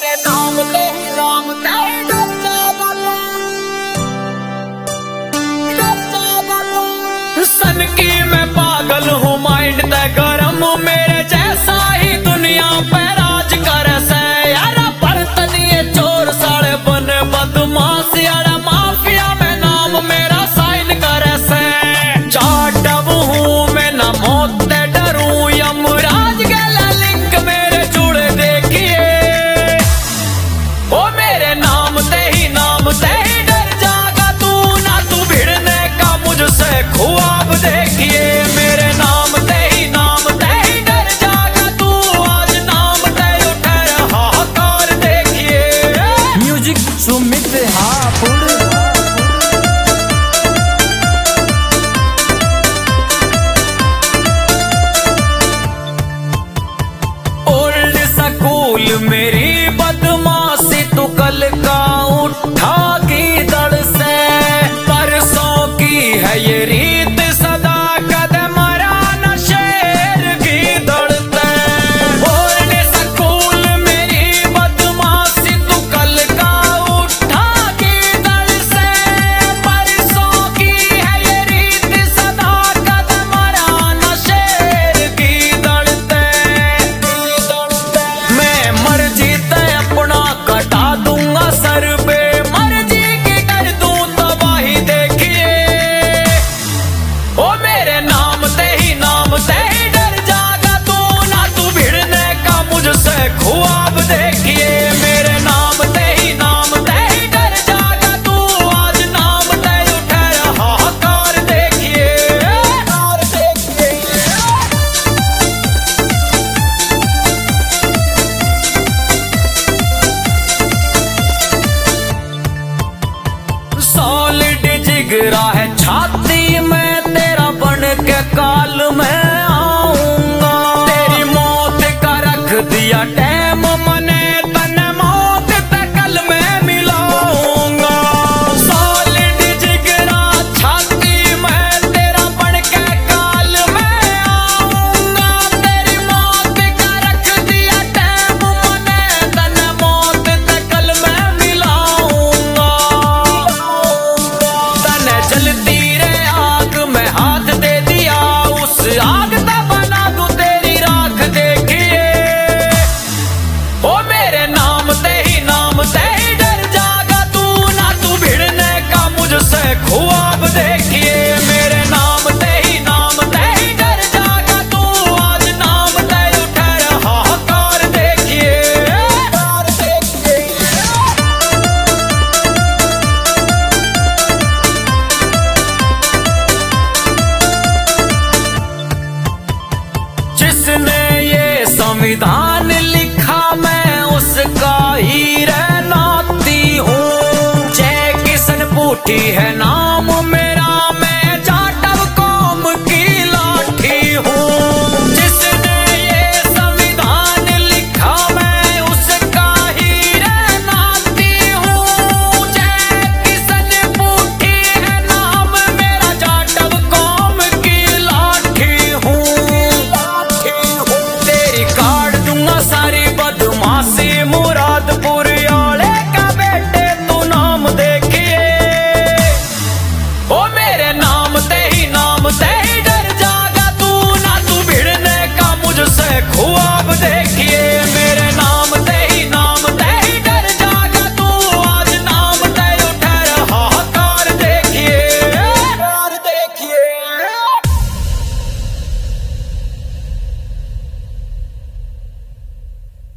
सन की मैं पागल हूँ, माइंड तय गरम, मेरे जैसा ही दुनिया पे राज करे से। यार बर्तन ये चोर साले बने बदमाश, यार माफिया में नाम मेरा साइन करे से। चाटब हूँ मैं न मौत से डरूं, यमराज गला लिंक मेरे जुड़े देखिए। ओ मेरे नाम से ही डर जागा तू, ना तू भिड़ने का मुझसे ख्वाब देखिए। मेरे नाम से ही डर जागा तू, आज नाम से उठ रहा हाहाकार देखिए। Music Sumit Hapur. Old school मेरी बदमाशी तू कल का उठा की दड़ से। परसों की है ये रीत सदा कदम मरा शेर की दौड़ते। ओल्ड स्कूल मेरी बदमाशी तू कल का उठा की दड़ से। परसों की है ये रीत सदा कदम मरा शेर की दौड़ते। मैं मर्जी ते अपना कटा दूंगा सर पे, मर्जी की कर दूं तबाही देखिए। ओ मेरे नाम से ही डर जागा तू, ना तू भिड़ने का मुझसे ख्वाब देखिए। मेरे नाम से ही डर जागा तू, आज नाम से उठ रहा हाहाकार देखिए। सॉलिड जिगरा है छाती में तेरा, बन के काल में आऊंगा। तेरी मौत का रख दिया टैम, मने तन मौत तकल में मिलाऊंगा। सॉलिड जिगरा छाती में तेरा, बन के काल में आऊंगा। तेरी मौत का रख दिया टैम, मने तन मौत तकल में मिलाऊंगा। तने जलती रे आग में हाथ दे दिया, उस आग का बना दूं तेरी राख देखिए। ओ मेरे नाम से ही डर जागा तू, ना तू भिड़ने का मुझसे ख्वाब देखिए। मेरे नाम से ही डर जागा तू, आज नाम से उठ रहा हाहाकार देखिए। जिसने ये संविधान लिखा मैं उसका ही रहनाती हूँ। जय किशन बूटी है नाम में।